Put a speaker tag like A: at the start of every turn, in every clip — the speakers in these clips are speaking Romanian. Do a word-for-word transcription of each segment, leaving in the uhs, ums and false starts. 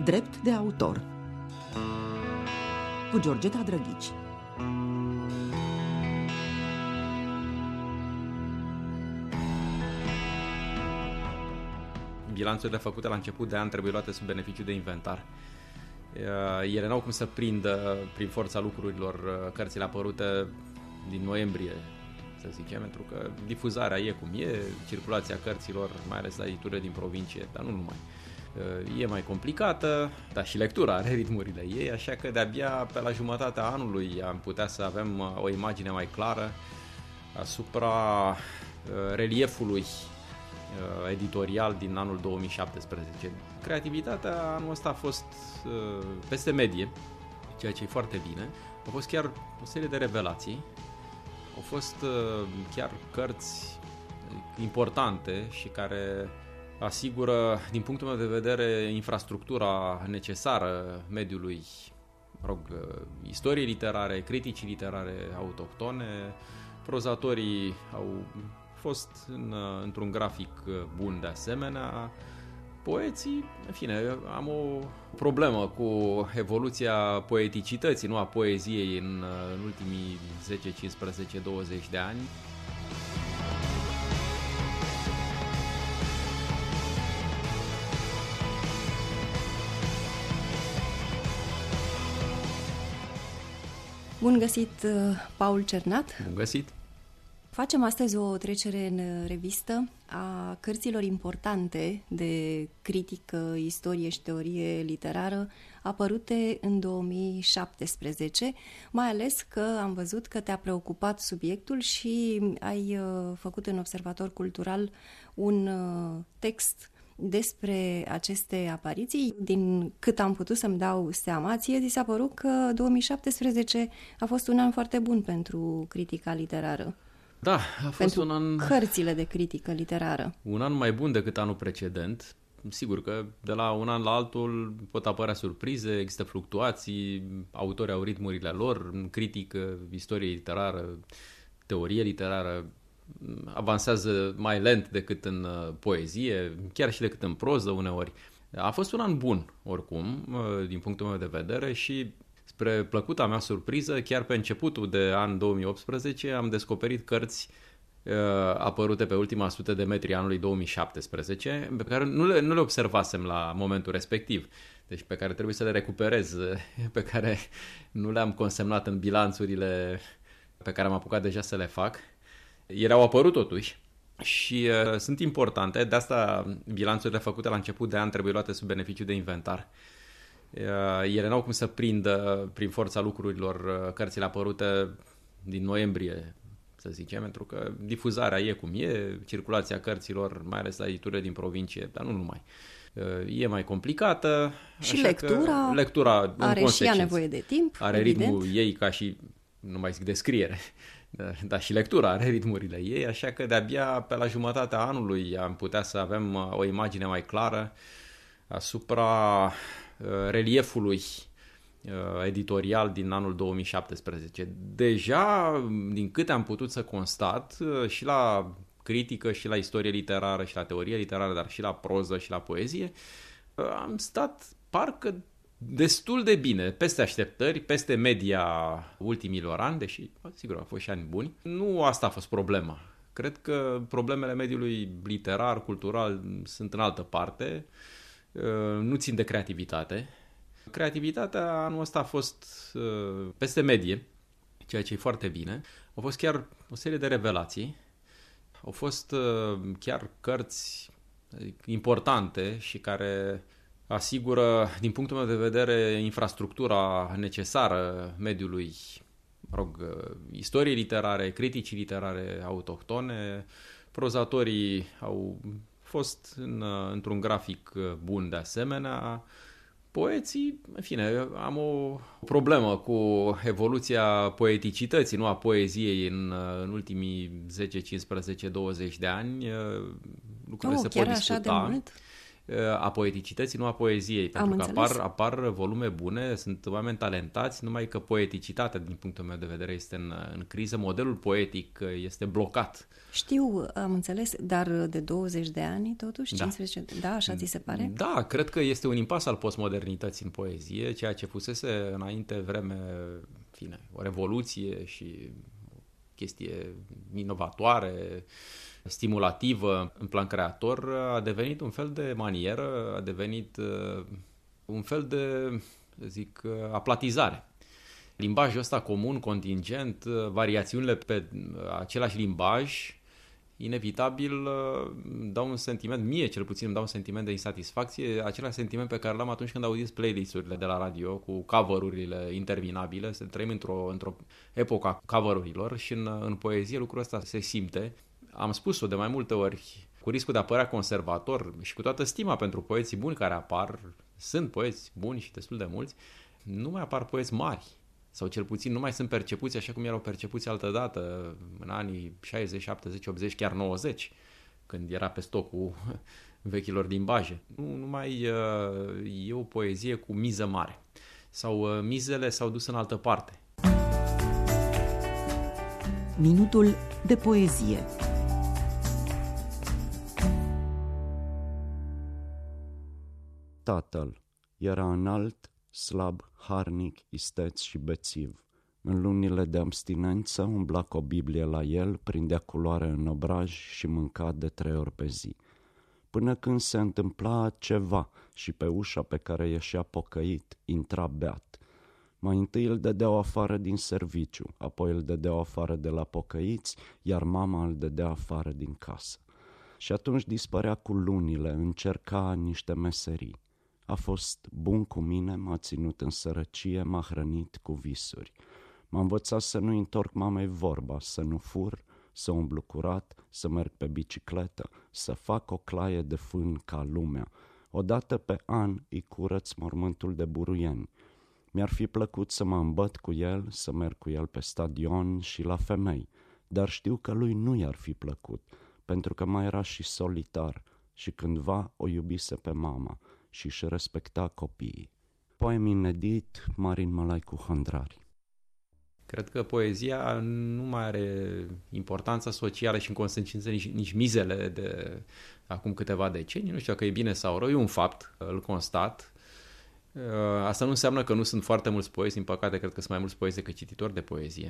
A: Drept de autor cu Georgeta Drăghici.
B: Bilanțurile făcute la început de an trebuie luate sub beneficiu de inventar. Ele n-au cum să prindă prin forța lucrurilor cărțile apărute din noiembrie, să zicem, pentru că difuzarea e cum e, circulația cărților, mai ales la editurile din provincie, dar nu numai, e mai complicată, dar și lectura are ritmurile ei, așa că de-abia pe la jumătatea anului am putea să avem o imagine mai clară asupra reliefului editorial din anul două mii șaptesprezece. Creativitatea anul ăsta a fost uh, peste medie, ceea ce e foarte bine. Au fost chiar o serie de revelații, au fost uh, chiar cărți importante și care asigură, din punctul meu de vedere, infrastructura necesară mediului, mă rog, uh, istoriei literare, criticii literare autohtone. Prozatorii au fost în, într-un grafic bun de asemenea. Poeții, în fine, am o problemă cu evoluția poeticității, nu a poeziei în, în ultimii zece, cincisprezece, douăzeci de ani.
C: Bun găsit, Paul Cernat!
B: Bun găsit!
C: Facem astăzi o trecere în revistă a cărților importante de critică, istorie și teorie literară apărute în două mii șaptesprezece, mai ales că am văzut că te-a preocupat subiectul și ai făcut în Observator Cultural un text despre aceste apariții. Din cât am putut să-mi dau seama, ție ți s-a părut că două mii șaptesprezece a fost un an foarte bun pentru critica literară.
B: Da, a fost
C: pentru
B: un an...
C: cărțile de critică literară.
B: Un an mai bun decât anul precedent. Sigur că de la un an la altul pot apărea surprize, există fluctuații, autorii au ritmurile lor, în critică, istorie literară, teorie literară avansează mai lent decât în poezie, chiar și decât în proză uneori. A fost un an bun, oricum, din punctul meu de vedere și spre plăcuta mea surpriză, chiar pe începutul de an două mii optsprezece am descoperit cărți uh, apărute pe ultima sută de metri anului două mii șaptesprezece, pe care nu le, nu le observasem la momentul respectiv, deci pe care trebuie să le recuperez, pe care nu le-am consemnat în bilanțurile pe care am apucat deja să le fac. Ele au apărut totuși și uh, sunt importante, de asta bilanțurile făcute la început de an trebuie luate sub beneficiu de inventar. Ele n-au cum să prindă prin forța lucrurilor cărțile apărute din noiembrie, să zicem, pentru că difuzarea e cum e, circulația cărților, mai ales la editurile din provincie, dar nu numai, e mai complicată.
C: Și lectura,
B: lectura
C: are și ea nevoie de timp,
B: are
C: evident.
B: Ritmul ei ca și, nu mai zic descriere, dar și lectura are ritmurile ei, așa că de-abia pe la jumătatea anului am putea să avem o imagine mai clară asupra reliefului editorial din anul două mii șaptesprezece. Deja, din câte am putut să constat, și la critică, și la istorie literară, și la teorie literară, dar și la proză, și la poezie, am stat parcă destul de bine, peste așteptări, peste media ultimilor ani, deși, sigur, au fost și ani buni. Nu asta a fost problema. Cred că problemele mediului literar, cultural, sunt în altă parte, nu țin de creativitate. Creativitatea anul ăsta a fost uh, peste medie, ceea ce e foarte bine. Au fost chiar o serie de revelații, au fost uh, chiar cărți importante și care asigură, din punctul meu de vedere, infrastructura necesară mediului, mă rog, uh, istoriei literare, criticii literare autohtone. Prozatorii au fost în, într-un grafic bun de asemenea. Poeții, în fine, am o problemă cu evoluția poeticității, nu a poeziei în, în ultimii zece, cincisprezece, douăzeci de ani. Lucrurile
C: oh,
B: se pot discuta.
C: Așa de mult?
B: a poeticității, nu a poeziei. Pentru
C: Am
B: că
C: înțeles.
B: apar, apar volume bune, sunt oameni talentați, numai că poeticitatea, din punctul meu de vedere, este în, în criză. Modelul poetic este blocat.
C: Știu, am înțeles, dar de douăzeci de ani, totuși,
B: Da.
C: cincisprezece, da, așa ți se pare?
B: Da, cred că este un impas al postmodernității în poezie, ceea ce fusese înainte vreme, fine, o revoluție și o chestie inovatoare, stimulativă în plan creator, a devenit un fel de manieră, a devenit uh, un fel de, zic, uh, aplatizare. Limbajul ăsta comun, contingent, uh, variațiunile pe același limbaj, inevitabil uh, dau un sentiment, mie cel puțin îmi dau un sentiment de insatisfacție, același sentiment pe care l-am atunci când auziți playlist-urile de la radio cu cover-urile interminabile. Să trăim într-o, într-o epocă a cover-urilor și în, în poezie lucrul ăsta se simte. Am spus-o de mai multe ori, cu riscul de a părea conservator și cu toată stima pentru poeții buni care apar, sunt poeți buni și destul de mulți, nu mai apar poeți mari. Sau cel puțin nu mai sunt percepuți așa cum erau percepuți altădată în anii șaizeci, șaptezeci, optzeci, chiar nouăzeci, când era pe stocul vechilor limbaje. Nu, nu mai e o poezie cu miză mare. Sau mizele s-au dus în altă parte.
A: Minutul de poezie.
D: Tatăl era înalt, slab, harnic, isteț și bețiv. În lunile de abstinență umbla cu o Biblie la el, prindea culoare în obraj și mânca de trei ori pe zi. Până când se întâmpla ceva și pe ușa pe care ieșea pocăit, intra beat. Mai întâi îl dădeau afară din serviciu, apoi îl dădeau afară de la pocăiți, iar mama îl dădea afară din casă. Și atunci dispărea cu lunile, încerca niște meserii. A fost bun cu mine, m-a ținut în sărăcie, m-a hrănit cu visuri. M-a învățat să nu întorc mamei vorba, să nu fur, să umblu curat, să merg pe bicicletă, să fac o claie de fân ca lumea. Odată pe an îi curăț mormântul de buruieni. Mi-ar fi plăcut să mă îmbăt cu el, să merg cu el pe stadion și la femei, dar știu că lui nu i-ar fi plăcut, pentru că mai era și solitar și cândva o iubise pe mama și își respecta copiii. Poem inedit, Marin Mălaicu Hândrari.
B: Cred că poezia nu mai are importanța socială și în consecință nici, nici mizele de acum câteva decenii. Nu știu dacă e bine sau rău, e un fapt, îl constat. Asta nu înseamnă că nu sunt foarte mulți poeți, din păcate cred că sunt mai mulți poeți decât cititori de poezie.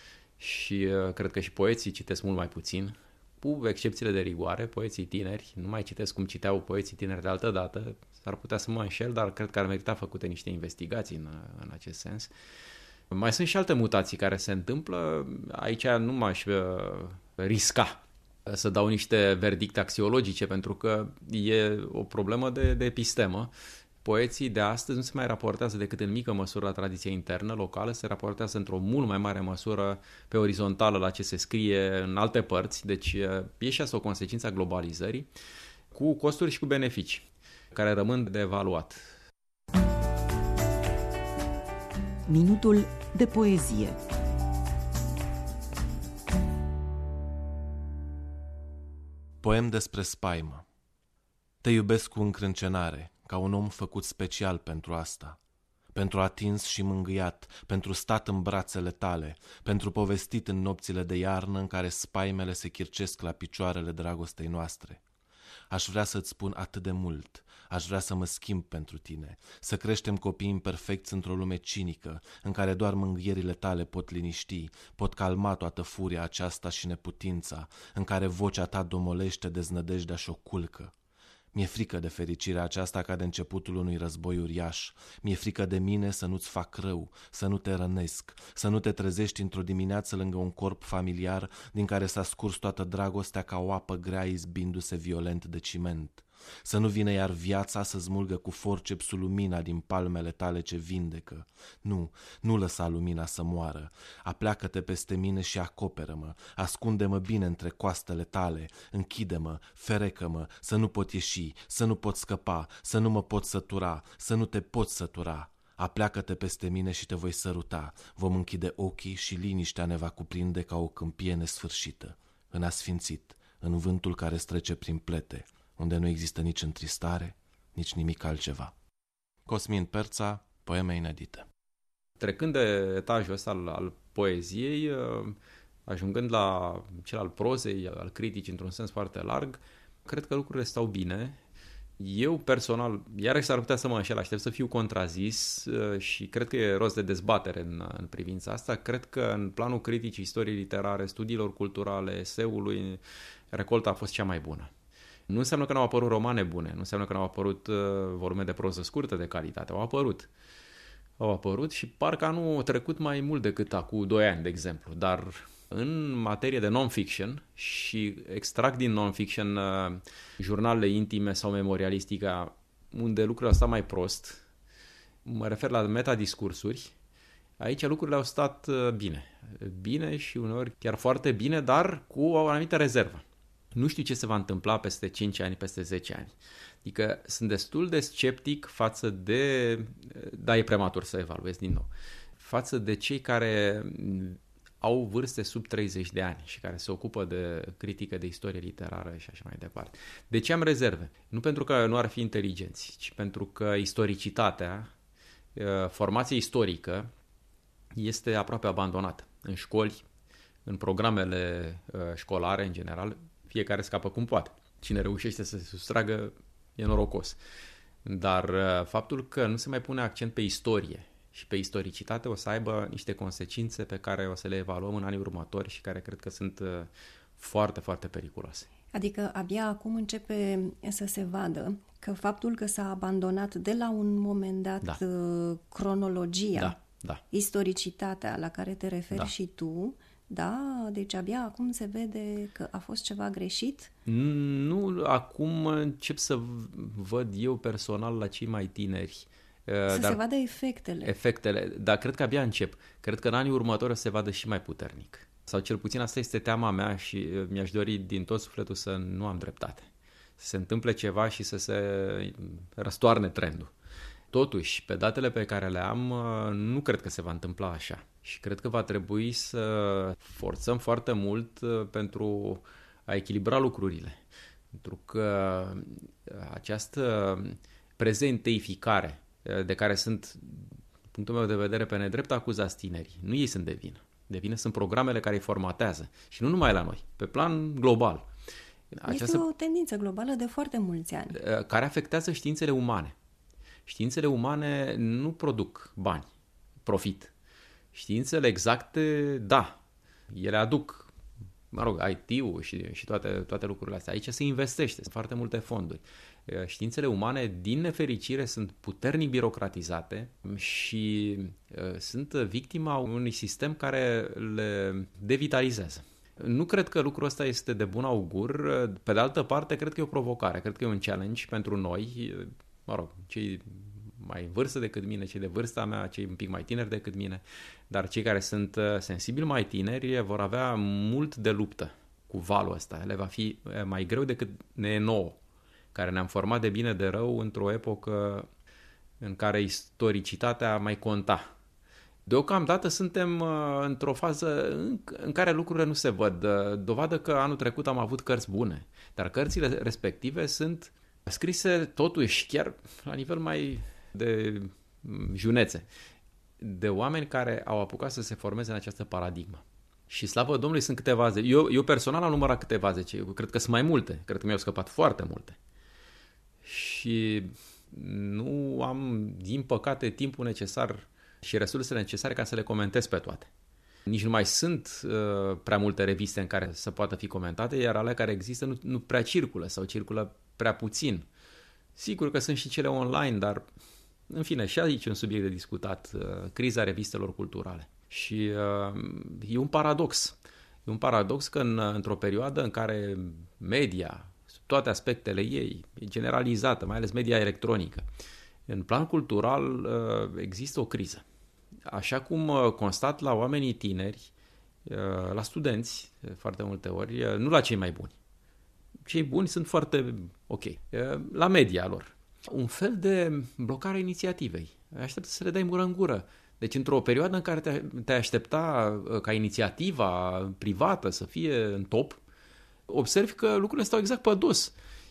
B: Și cred că și poeții citesc mult mai puțin, cu excepțiile de rigoare. Poeții tineri nu mai citesc cum citeau poeții tineri de altă dată. S-ar putea să mă înșel, dar cred că ar merita făcute niște investigații în, în acest sens. Mai sunt și alte mutații care se întâmplă. Aici nu m-aș uh, risca să dau niște verdicte axiologice, pentru că e o problemă de, de epistemă. Poeții de astăzi nu se mai raportează decât în mică măsură la tradiția internă, locală, se raportează într-o mult mai mare măsură pe orizontală la ce se scrie în alte părți, deci e și asta o consecință a globalizării, cu costuri și cu beneficii, care rămân de evaluat.
A: Minutul de poezie.
E: Poem despre spaimă. Te iubesc cu încrâncenare, ca un om făcut special pentru asta, pentru atins și mângâiat, pentru stat în brațele tale, pentru povestit în nopțile de iarnă în care spaimele se chircesc la picioarele dragostei noastre. Aș vrea să-ți spun atât de mult, aș vrea să mă schimb pentru tine, să creștem copii imperfecți într-o lume cinică, în care doar mânghierile tale pot liniști, pot calma toată furia aceasta și neputința, în care vocea ta domolește deznădejdea și o culcă. Mi-e frică de fericirea aceasta ca de începutul unui război uriaș. Mi-e frică de mine să nu-ți fac rău, să nu te rănesc, să nu te trezești într-o dimineață lângă un corp familiar din care s-a scurs toată dragostea ca o apă grea izbindu-se violent de ciment. Să nu vină iar viața să smulgă cu forcepsul lumina din palmele tale ce vindecă. Nu, nu lăsa lumina să moară. Apleacă-te peste mine și acoperă-mă. Ascunde-mă bine între coastele tale. Închide-mă, ferecă-mă, să nu pot ieși, să nu pot scăpa, să nu mă pot sătura, să nu te pot sătura. Apleacă-te peste mine și te voi săruta. Vom închide ochii și liniștea ne va cuprinde ca o câmpie nesfârșită. În asfințit, în vântul care strece prin plete, unde nu există nici întristare, nici nimic altceva. Cosmin Perța, poeme inedite.
B: Trecând de etajul ăsta al, al poeziei, ajungând la cel al prozei, al criticii într-un sens foarte larg, cred că lucrurile stau bine. Eu personal, iarăși s-ar putea să mă înșel, aștept să fiu contrazis și cred că e rost de dezbatere în, în privința asta. Cred că în planul criticii istoriei literare, studiilor culturale, eseului, recolta a fost cea mai bună. Nu înseamnă că n-au apărut romane bune, nu înseamnă că n-au apărut volume de proză scurtă de calitate, au apărut. Au apărut și parcă anul trecut mai mult decât acum doi ani, de exemplu, dar în materie de non-fiction și extract din non-fiction uh, jurnalele intime sau memorialistica unde lucrurile au stat mai prost, mă refer la metadiscursuri, aici lucrurile au stat uh, bine. Bine și uneori chiar foarte bine, dar cu o anumită rezervă. Nu știu ce se va întâmpla peste cinci ani, peste zece ani. Adică sunt destul de sceptic față de, da, e prematur să evaluez din nou, față de cei care au vârste sub treizeci de ani și care se ocupă de critică de istorie literară și așa mai departe. De ce am rezerve? Nu pentru că nu ar fi inteligenți, ci pentru că istoricitatea, formația istorică, este aproape abandonată. În școli, în programele școlare, în general, fiecare scapă cum poate. Cine reușește să se sustragă e norocos. Dar faptul că nu se mai pune accent pe istorie și pe istoricitate o să aibă niște consecințe pe care o să le evaluăm în anii următori și care cred că sunt foarte, foarte periculoase.
C: Adică abia acum începe să se vadă că faptul că s-a abandonat de la un moment dat da. cronologia, da, da. istoricitatea la care te referi da. și tu, da, deci abia acum se vede că a fost ceva greșit?
B: Nu, acum încep să văd eu personal la cei mai tineri.
C: Să
B: dar
C: se vadă efectele.
B: Efectele, dar cred că abia încep. Cred că în anii următori o să se vadă și mai puternic. Sau cel puțin asta este teama mea și mi-aș dori din tot sufletul să nu am dreptate. Să se întâmple ceva și să se răstoarne trendul. Totuși, pe datele pe care le am, nu cred că se va întâmpla așa. Și cred că va trebui să forțăm foarte mult pentru a echilibra lucrurile. Pentru că această prezenteificare de care sunt, din punctul meu de vedere, pe nedrept acuzați tinerii, nu ei sunt de vină. De vină sunt programele care îi formatează. Și nu numai la noi, pe plan global.
C: Această... Este o tendință globală de foarte mulți ani.
B: Care afectează științele umane. Științele umane nu produc bani, profit. Științele exacte, da, ele aduc, mă rog, I T-ul și, și toate, toate lucrurile astea. Aici se investește, sunt foarte multe fonduri. Științele umane, din nefericire, sunt puternic birocratizate și uh, sunt victima unui sistem care le devitalizează. Nu cred că lucrul ăsta este de bun augur. Pe de altă parte, cred că e o provocare, cred că e un challenge pentru noi, mă rog, cei mai în vârstă decât mine, cei de vârsta mea, cei un pic mai tineri decât mine, dar cei care sunt sensibili mai tineri vor avea mult de luptă cu valul ăsta. Le va fi mai greu decât ne e nouă, care ne-am format de bine de rău într-o epocă în care istoricitatea mai conta. Deocamdată suntem într-o fază în care lucrurile nu se văd. Dovadă că anul trecut am avut cărți bune, dar cărțile respective sunt scrise totuși chiar la nivel mai de junețe, de oameni care au apucat să se formeze în această paradigmă. Și slavă Domnului sunt câteva zece. Eu, eu personal am numărat câteva zece. Eu cred că sunt mai multe. Cred că mi-au scăpat foarte multe. Și nu am, din păcate, timpul necesar și resursele necesare ca să le comentez pe toate. Nici nu mai sunt uh, prea multe reviste în care să poată fi comentate, iar alea care există nu, nu prea circulă sau circulă prea puțin. Sigur că sunt și cele online, dar, în fine, și aici e un subiect de discutat, uh, criza revistelor culturale. Și uh, e un paradox. E un paradox că în, într-o perioadă în care media, toate aspectele ei, e generalizată, mai ales media electronică, în plan cultural uh, există o criză. Așa cum uh, constat la oamenii tineri, uh, la studenți, foarte multe ori, uh, nu la cei mai buni. Cei buni sunt foarte ok. Uh, la media lor. Un fel de blocare a inițiativei. Aștept să le dai mură în gură. Deci într-o perioadă în care te, te aștepta ca inițiativa privată să fie în top, observi că lucrurile stau exact pe dos.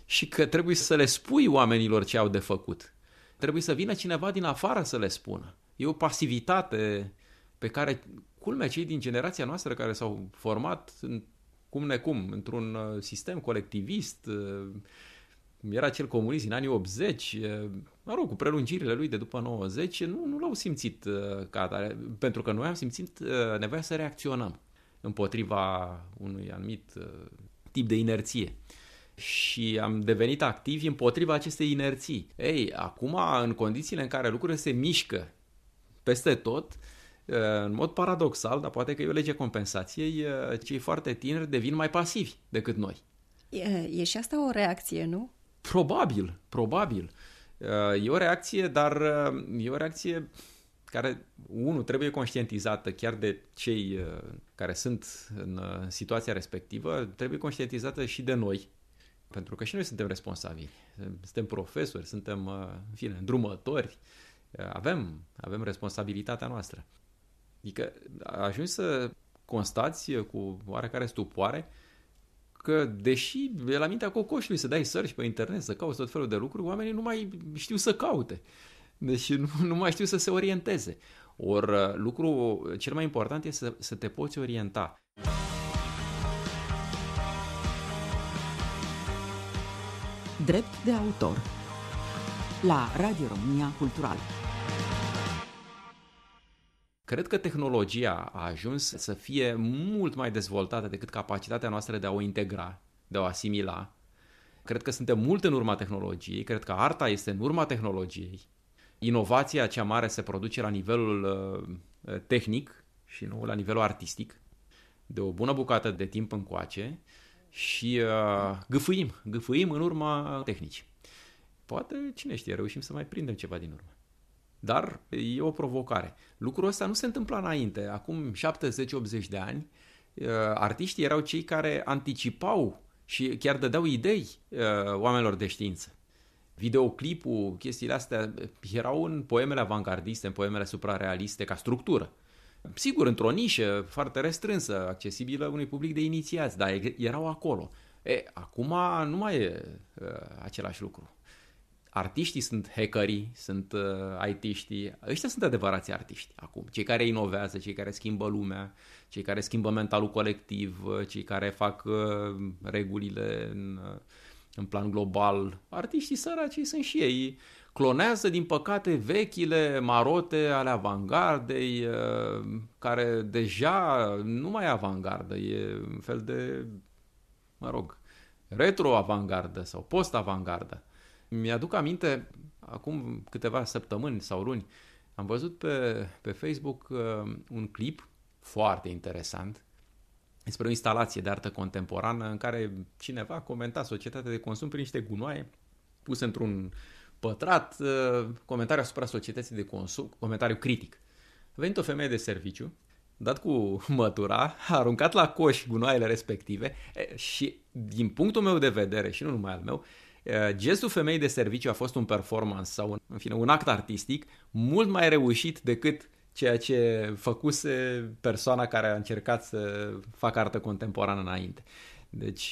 B: și că trebuie să le spui oamenilor ce au de făcut. Trebuie să vină cineva din afară să le spună. E o pasivitate pe care, culmea, cei din generația noastră care s-au format în, cum necum, într-un sistem colectivist, era cel comunist din anii optzeci, mă rog, cu prelungirile lui de după nouăzeci, nu, nu l-au simțit ca atare, pentru că noi am simțit nevoia să reacționăm împotriva unui anumit tip de inerție. Și am devenit activi împotriva acestei inerții. Ei, acum, în condițiile în care lucrurile se mișcă peste tot, în mod paradoxal, dar poate că e o lege compensației, cei foarte tineri devin mai pasivi decât noi.
C: E, e și asta o reacție, nu?
B: Probabil, probabil. E o reacție, dar e o reacție care, unu, trebuie conștientizată chiar de cei care sunt în situația respectivă, trebuie conștientizată și de noi, pentru că și noi suntem responsabili. Suntem profesori, suntem, în fine, îndrumători, avem, avem responsabilitatea noastră. Adică ajungi să constați cu oarecare stupoare că, deși e la mintea cocoșului să dai search pe internet, să cauți tot felul de lucruri, oamenii nu mai știu să caute. Deci nu, nu mai știu să se orienteze. Ori lucrul cel mai important este să, să te poți orienta.
A: Drept de autor la Radio România Cultural.
B: Cred că tehnologia a ajuns să fie mult mai dezvoltată decât capacitatea noastră de a o integra, de a o asimila. Cred că suntem mult în urma tehnologiei, cred că arta este în urma tehnologiei. Inovația cea mare se produce la nivelul uh, tehnic și nu la nivelul artistic, de o bună bucată de timp încoace și uh, gâfâim, gâfâim în urma tehnicii. Poate, cine știe, reușim să mai prindem ceva din urmă. Dar e o provocare. Lucrul ăsta nu se întâmpla înainte. Acum șaptezeci optzeci de ani, artiștii erau cei care anticipau și chiar dădeau idei oamenilor de știință. Videoclipul, chestiile astea erau în poemele avangardiste, în poemele suprarealiste ca structură. Sigur, într-o nișă foarte restrânsă, accesibilă unui public de inițiați, dar erau acolo. E, acum nu mai e uh, același lucru. Artiștii sunt hackerii, sunt uh, I T-știi, ăștia sunt adevărații artiști acum. Cei care inovează, cei care schimbă lumea, cei care schimbă mentalul colectiv, cei care fac uh, regulile în, uh, în plan global. Artiștii săraci sunt și ei. Clonează, din păcate, vechile marote ale avangardei, uh, care deja nu mai e avangardă, e un fel de, mă rog, retro-avangardă sau post-avangardă. Mi-aduc aminte, acum câteva săptămâni sau luni, am văzut pe, pe Facebook uh, un clip foarte interesant despre o instalație de artă contemporană în care cineva comenta societatea de consum prin niște gunoaie puse într-un pătrat, uh, comentariu asupra societății de consum, comentariu critic. A venit o femeie de serviciu, dat cu mătura, a aruncat la coș gunoaiele respective e, și, din punctul meu de vedere, și nu numai al meu, gestul femeii de serviciu a fost un performance sau, în fine, un act artistic mult mai reușit decât ceea ce făcuse persoana care a încercat să facă artă contemporană înainte. Deci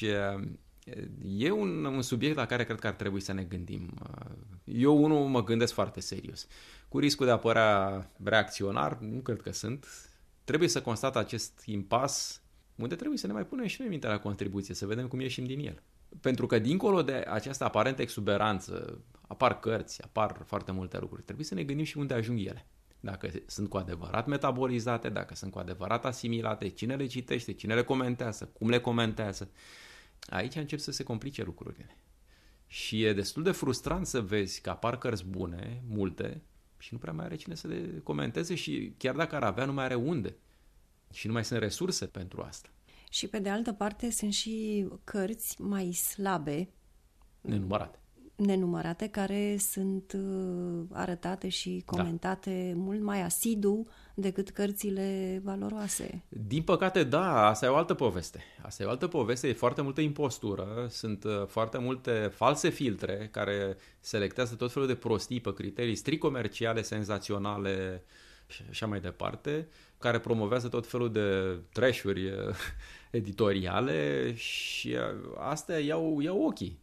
B: e un, un subiect la care cred că ar trebui să ne gândim. Eu, unul, mă gândesc foarte serios. Cu riscul de a părea reacționar, nu cred că sunt. Trebuie să constat acest impas unde trebuie să ne mai punem și noi mintea la contribuție, să vedem cum ieșim din el. Pentru că, dincolo de această aparentă exuberanță, apar cărți, apar foarte multe lucruri. Trebuie să ne gândim și unde ajung ele. Dacă sunt cu adevărat metabolizate, dacă sunt cu adevărat asimilate, cine le citește, cine le comentează, cum le comentează. Aici încep să se complice lucrurile. Și e destul de frustrant să vezi că apar cărți bune, multe, și nu prea mai are cine să le comenteze și chiar dacă ar avea, nu mai are unde. Și nu mai sunt resurse pentru asta.
C: Și pe de altă parte sunt și cărți mai slabe,
B: nenumărate,
C: nenumărate care sunt arătate și comentate da. mult mai asidu decât cărțile valoroase.
B: Din păcate, da, asta e o altă poveste. Asta e o altă poveste, e foarte multă impostură, sunt foarte multe false filtre care selectează tot felul de prostii pe criterii strict comerciale, senzaționale și așa mai departe, care promovează tot felul de trash-uri editoriale și astea iau, iau ochii.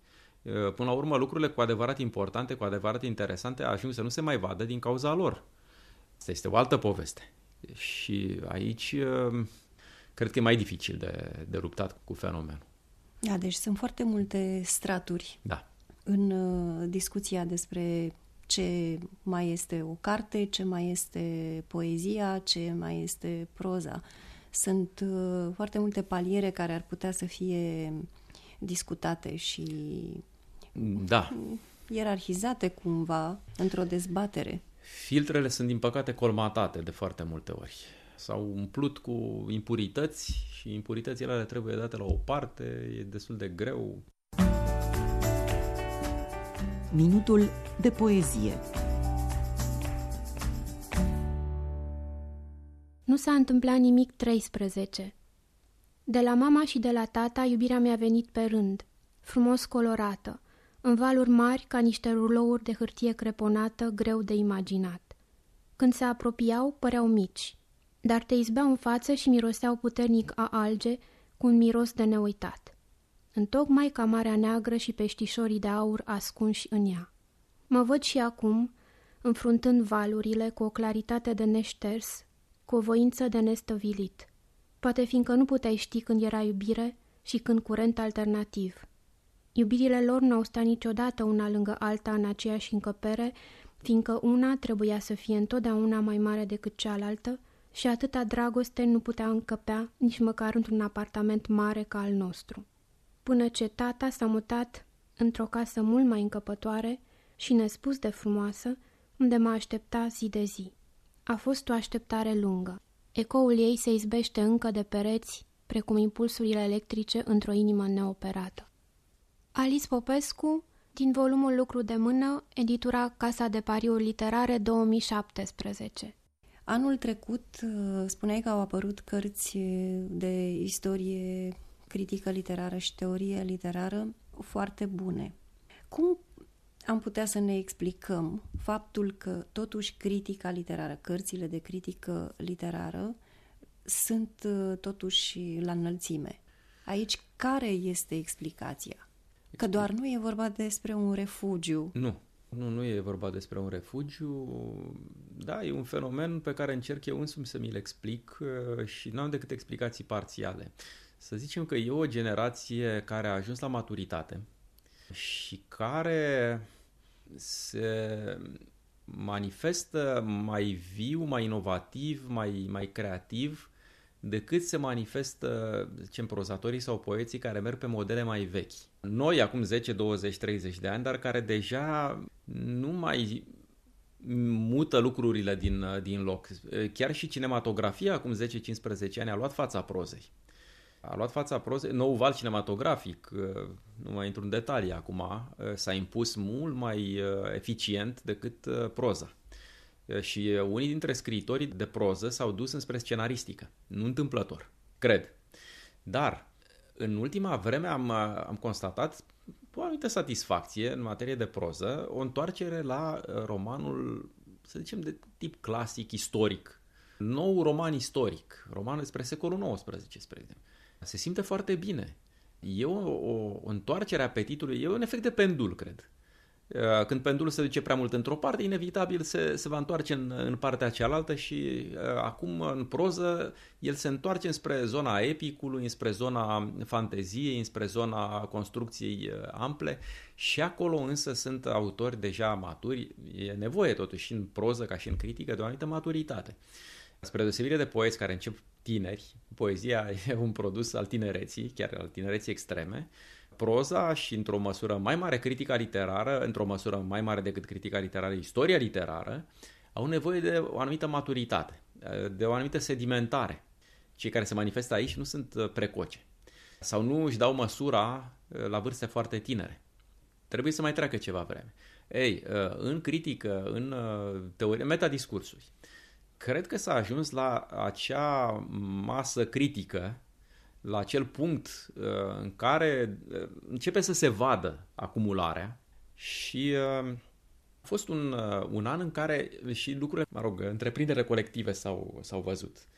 B: Până la urmă, lucrurile cu adevărat importante, cu adevărat interesante, ajung să nu se mai vadă din cauza lor. Asta este o altă poveste. Și aici cred că e mai dificil de, de luptat cu fenomenul.
C: Da, deci sunt foarte multe straturi
B: da.
C: în uh, discuția despre ce mai este o carte, ce mai este poezia, ce mai este proza. Sunt uh, foarte multe paliere care ar putea să fie discutate și
B: da.
C: ierarhizate cumva într-o dezbatere.
B: Filtrele sunt, din păcate, colmatate de foarte multe ori. S-au umplut cu impurități și impuritățile alea trebuie date la o parte, e destul de greu.
A: Minutul de poezie.
F: Nu s-a întâmplat nimic treisprezece. De la mama și de la tata iubirea mi-a venit pe rând, frumos colorată, în valuri mari ca niște rulouri de hârtie creponată, greu de imaginat. Când se apropiau, păreau mici, dar te izbeau în față și miroseau puternic a alge, cu un miros de neuitat. Întocmai ca Marea Neagră și peștișorii de aur ascunși în ea. Mă văd și acum, înfruntând valurile cu o claritate de neșters, cu o voință de nestăvilit. Poate fiindcă nu puteai ști când era iubire și când curent alternativ. Iubirile lor n-au stat niciodată una lângă alta în aceeași încăpere, fiindcă una trebuia să fie întotdeauna mai mare decât cealaltă și atâta dragoste nu putea încăpea nici măcar într-un apartament mare ca al nostru. Până ce tata s-a mutat într-o casă mult mai încăpătoare și nespus de frumoasă, unde mă aștepta zi de zi. A fost o așteptare lungă. Ecoul ei se izbește încă de pereți, precum impulsurile electrice într-o inimă neoperată. Alice Popescu, din volumul Lucru de mână, editura Casa de Pariuri Literare două mii șaptesprezece.
C: Anul trecut spuneai că au apărut cărți de istorie, critică literară și teorie literară foarte bune. Cum am putea să ne explicăm faptul că totuși critica literară, cărțile de critică literară sunt totuși la înălțime? Aici care este explicația? Că doar nu e vorba despre un refugiu.
B: Nu, nu, nu e vorba despre un refugiu. Da, e un fenomen pe care încerc eu însumi să mi-l explic și nu am decât explicații parțiale. Să zicem că e o generație care a ajuns la maturitate și care se manifestă mai viu, mai inovativ, mai, mai creativ decât se manifestă, zicem, prozatorii sau poeții care merg pe modele mai vechi. Noi, acum zece, douăzeci, treizeci de ani, dar care deja nu mai mută lucrurile din, din loc. Chiar și cinematografia, acum zece cincisprezece ani, a luat fața prozei. A luat fața prozei, nou val cinematografic, nu mai intru în detalii acum, s-a impus mult mai eficient decât proza. Și unii dintre scriitorii de proză s-au dus înspre scenaristică, nu întâmplător, cred. Dar în ultima vreme am, am constatat o anumită satisfacție în materie de proză, o întoarcere la romanul, să zicem, de tip clasic, istoric. Nou roman istoric, roman despre secolul nouăsprezece, spre exemplu. Se simte foarte bine. E o, o, o întoarcere a apetitului, e un efect de pendul, cred. Când pendulul se duce prea mult într-o parte, inevitabil se, se va întoarce în, în partea cealaltă și uh, acum în proză el se întoarce spre zona epicului, spre zona fanteziei, spre zona construcției uh, ample și acolo însă sunt autori deja maturi. E nevoie totuși în proză ca și în critică de o anumită maturitate. Spre deosebire de poeți care încep tineri, poezia e un produs al tinereții, chiar al tinereții extreme, proza și, într-o măsură mai mare, critica literară, într-o măsură mai mare decât critica literară, istoria literară, au nevoie de o anumită maturitate, de o anumită sedimentare. Cei care se manifestă aici nu sunt precoce sau nu își dau măsura la vârste foarte tinere. Trebuie să mai treacă ceva vreme. Ei, în critică, în teorie, metadiscursuri, cred că s-a ajuns la acea masă critică, la acel punct uh, în care uh, începe să se vadă acumularea și uh, a fost un, uh, un an în care și lucrurile, mă rog, întreprinderile colective s-au, s-au văzut.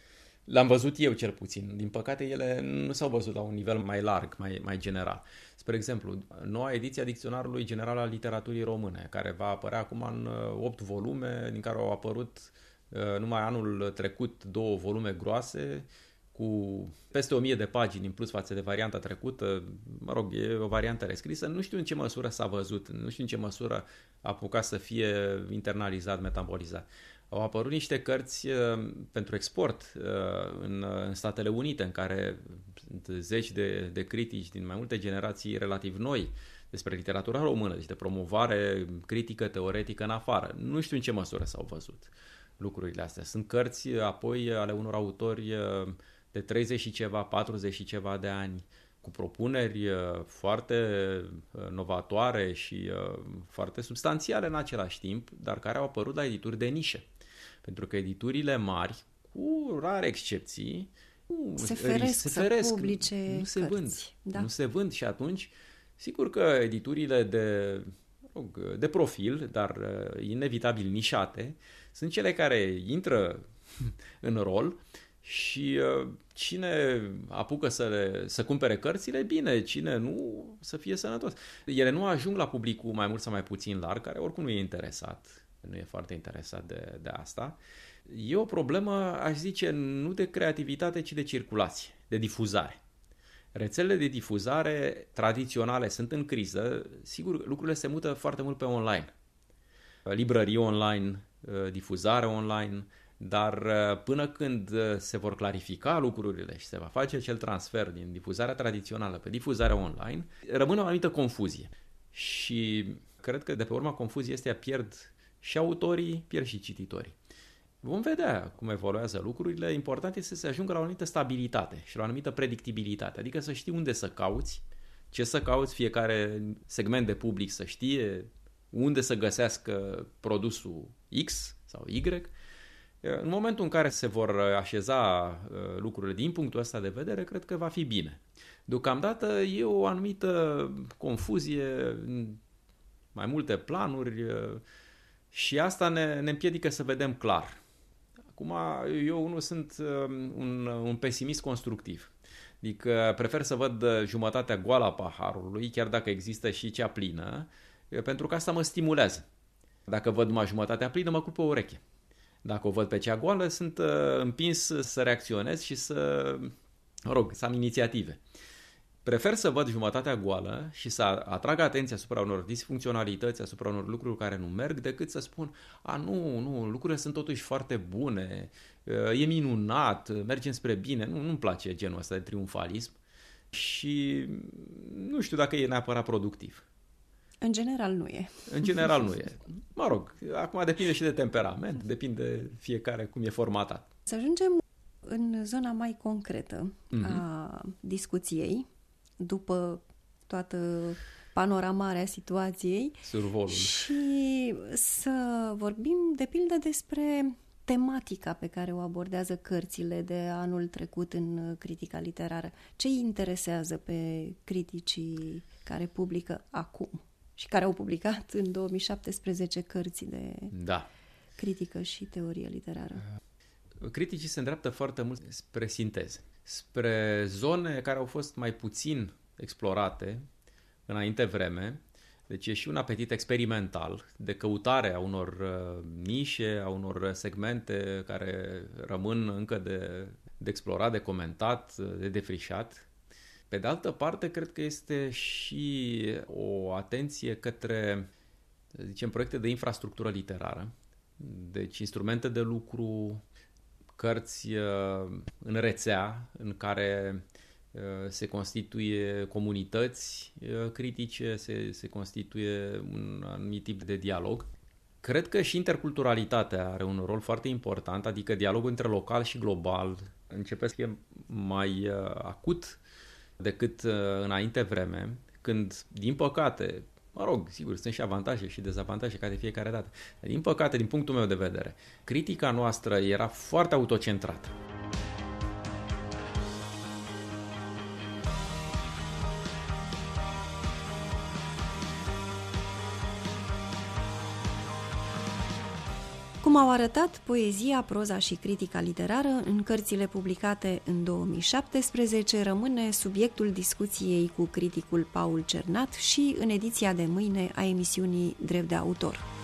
B: L-am văzut eu cel puțin. Din păcate, ele nu s-au văzut la un nivel mai larg, mai, mai general. Spre exemplu, noua ediție a Dicționarului General al Literaturii Române, care va apărea acum în opt volume, din care au apărut numai anul trecut două volume groase, cu peste o mie de pagini în plus față de varianta trecută. Mă rog, e o variantă rescrisă. Nu știu în ce măsură s-a văzut, nu știu în ce măsură a apucat să fie internalizat, metabolizat. Au apărut niște cărți uh, pentru export uh, în, în Statele Unite, în care sunt zeci de, de critici din mai multe generații relativ noi despre literatura română, deci de promovare critică, teoretică în afară. Nu știu în ce măsură s-au văzut lucrurile astea. Sunt cărți apoi ale unor autori uh, de treizeci și ceva, patruzeci și ceva de ani, cu propuneri uh, foarte uh, novatoare și uh, foarte substanțiale în același timp, dar care au apărut la edituri de nișe. Pentru că editurile mari, cu rare excepții, nu
C: se feresc,
B: se feresc
C: să publice
B: nu se
C: cărți.
B: vând.
C: Da.
B: Nu se vând și atunci, sigur că editurile de, rog, de profil, dar inevitabil nișate, sunt cele care intră în rol și cine apucă să, le, să cumpere cărțile, bine, cine nu, să fie sănătos. Ele nu ajung la publicul mai mult sau mai puțin larg, care oricum nu e interesat, nu e foarte interesat de, de asta. E o problemă, aș zice, nu de creativitate, ci de circulație, de difuzare. Rețelele de difuzare tradiționale sunt în criză, sigur, lucrurile se mută foarte mult pe online. Librării online, difuzare online, dar până când se vor clarifica lucrurile și se va face acel transfer din difuzarea tradițională pe difuzarea online, rămâne o anumită confuzie. Și cred că de pe urma confuziei astea pierd și autorii, pierd și cititorii. Vom vedea cum evoluează lucrurile. Important este să se ajungă la o anumită stabilitate și la o anumită predictibilitate. Adică să știi unde să cauți, ce să cauți, fiecare segment de public să știe unde să găsească produsul X sau Y. În momentul în care se vor așeza lucrurile din punctul ăsta de vedere, cred că va fi bine. Deocamdată e o anumită confuzie, mai multe planuri și asta ne, ne împiedică să vedem clar. Acum, eu nu sunt un, un pesimist constructiv. Adică prefer să văd jumătatea goală a paharului, chiar dacă există și cea plină, pentru că asta mă stimulează. Dacă văd numai jumătatea plină, mă culp pe ureche. Dacă o văd pe cea goală, sunt împins să reacționez și să, mă rog, să am inițiative. Prefer să văd jumătatea goală și să atrag atenția asupra unor disfuncționalități, asupra unor lucruri care nu merg, decât să spun, a, nu, nu, lucrurile sunt totuși foarte bune, e minunat, mergem spre bine. Nu, nu-mi place genul ăsta de triumfalism și nu știu dacă e neapărat productiv.
C: În general nu e. În
B: general nu e. Mă rog, acum depinde și de temperament, depinde fiecare cum e formatat.
C: Să ajungem în zona mai concretă mm-hmm. a discuției, după toată panoramarea situației.
B: Survolul.
C: Și să vorbim, de pildă, despre tematica pe care o abordează cărțile de anul trecut în critica literară. Ce îi interesează pe criticii care publică acum și care au publicat în două mii șaptesprezece cărți de
B: da.
C: critică și teorie literară?
B: Criticii se îndreaptă foarte mult spre sinteze, spre zone care au fost mai puțin explorate înainte vreme, deci e și un apetit experimental de căutare a unor nișe, a unor segmente care rămân încă de, de explorat, de comentat, de defrișat. Pe de altă parte, cred că este și o atenție către, să zicem, proiecte de infrastructură literară, deci instrumente de lucru, cărți în rețea în care se constituie comunități critice, se, se constituie un anumit tip de dialog. Cred că și interculturalitatea are un rol foarte important, adică dialogul între local și global începe să fie mai acut decât înainte vreme, când, din păcate, mă rog, sigur, sunt și avantaje și dezavantaje ca de fiecare dată. Din păcate, din punctul meu de vedere, critica noastră era foarte autocentrată.
C: Cum au arătat, poezia, proza și critica literară în cărțile publicate în două mii șaptesprezece rămâne subiectul discuției cu criticul Paul Cernat și în ediția de mâine a emisiunii Drept de autor.